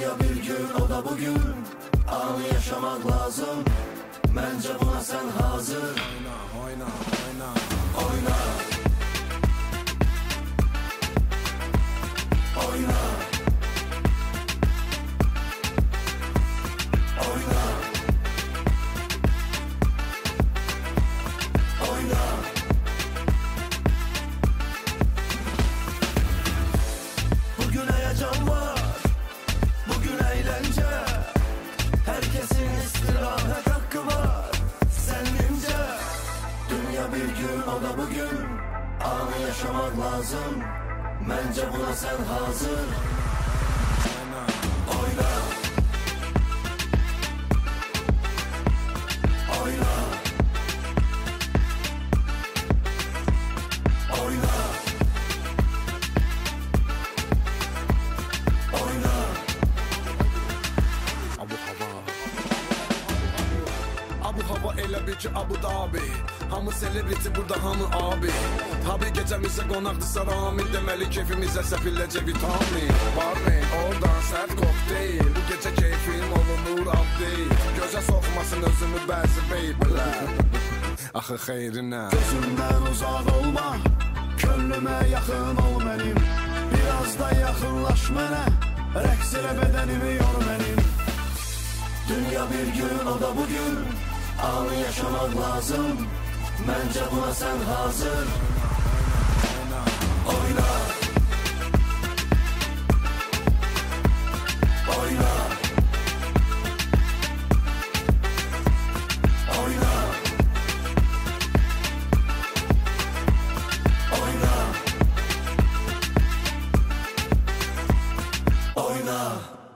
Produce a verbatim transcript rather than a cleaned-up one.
Dünya bir gün, o da bugün. Anı yaşamak lazım. Bence buna sen hazır. Oyna, oyna, oyna. Oyna. Oyna. Oyna. Oyna. Bugün heyecan var, bugün eğlence. Herkesin istirahat hakkı var, senince. Dünya bir gün, o da bugün. Anı yaşamak lazım. Bence buna sen hazır. Oyna. Oyna. Oyna. Oyna. Abu hava. Abu hava elə bil ki Abu Dhabi. Hamı celebrity burada, hamı abi. Tabi gecəmizə qonaqdırsa Rami. Deməli keyfimizə səpilləcə vitamin. Barmen, oradan sərt kokteyl. Bu gecə keyfim olunur abdeyl. Gözə soxmasın özümü bəzi beybələr. Axı xeyrinə. Gözümdən uzaq olma, könlümə yaxın ol mənim. Biraz da yaxınlaş mənə, rəqs elə bədənimi yor mənim. Dünya bir gün, o da bugün. Anı yaşamak lazım. Bence buna sen hazır. Oyna. Oyna. Oyna. Oyna. Oyna.